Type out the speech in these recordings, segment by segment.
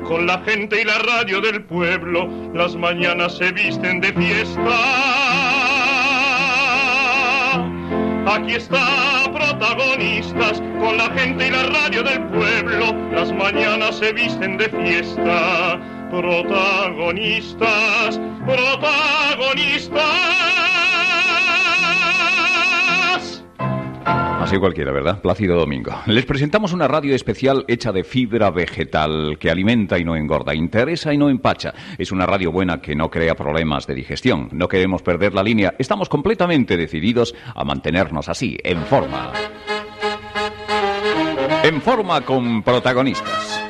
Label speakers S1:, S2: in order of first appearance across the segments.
S1: con la gente y la radio del pueblo, las mañanas se visten de fiesta. Aquí está, protagonistas, con la gente y la radio del pueblo, las mañanas se visten de fiesta. Protagonistas, protagonistas.
S2: Así cualquiera, ¿verdad? Plácido Domingo. Les presentamos una radio especial hecha de fibra vegetal que alimenta y no engorda, interesa y no empacha. Es una radio buena que no crea problemas de digestión. No queremos perder la línea. Estamos completamente decididos a mantenernos así, en forma. En forma con protagonistas.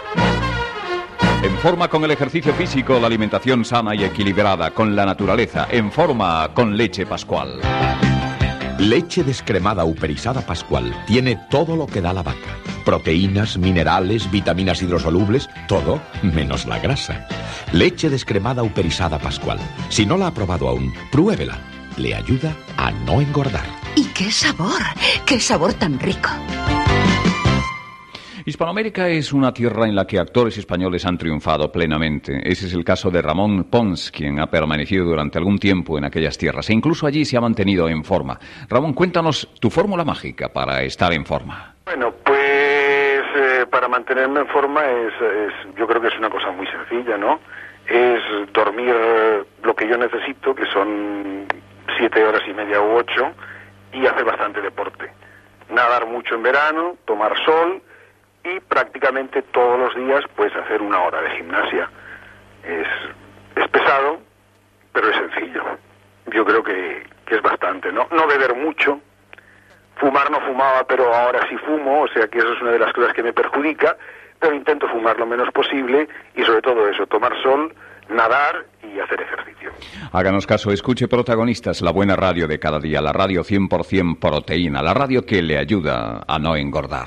S2: En forma con el ejercicio físico, la alimentación sana y equilibrada, con la naturaleza. En forma con Leche Pascual.
S3: Leche descremada uperizada Pascual tiene todo lo que da la vaca. Proteínas, minerales, vitaminas hidrosolubles, todo menos la grasa. Leche descremada uperizada Pascual. Si no la ha probado aún, pruébela. Le ayuda a no engordar.
S4: ¡Y qué sabor! ¡Qué sabor tan rico!
S2: Hispanoamérica es una tierra en la que actores españoles han triunfado plenamente. Ese es el caso de Ramón Pons, quien ha permanecido durante algún tiempo en aquellas tierras e incluso allí se ha mantenido en forma. Ramón, cuéntanos tu fórmula mágica para estar en forma.
S5: Bueno, pues para mantenerme en forma yo creo que es una cosa muy sencilla, ¿no? Es dormir lo que yo necesito, que son 7 horas y media u 8, y hacer bastante deporte. Nadar mucho en verano, tomar sol y prácticamente todos los días pues hacer 1 hora de gimnasia. Es pesado, pero es sencillo. Yo creo que es bastante, ¿no? No beber mucho. Fumar no fumaba, pero ahora sí fumo, o sea que eso es una de las cosas que me perjudica, pero intento fumar lo menos posible y sobre todo eso, tomar sol, nadar y hacer ejercicio.
S2: Háganos caso, escuche Protagonistas, la buena radio de cada día, la radio 100% proteína, la radio que le ayuda a no engordar.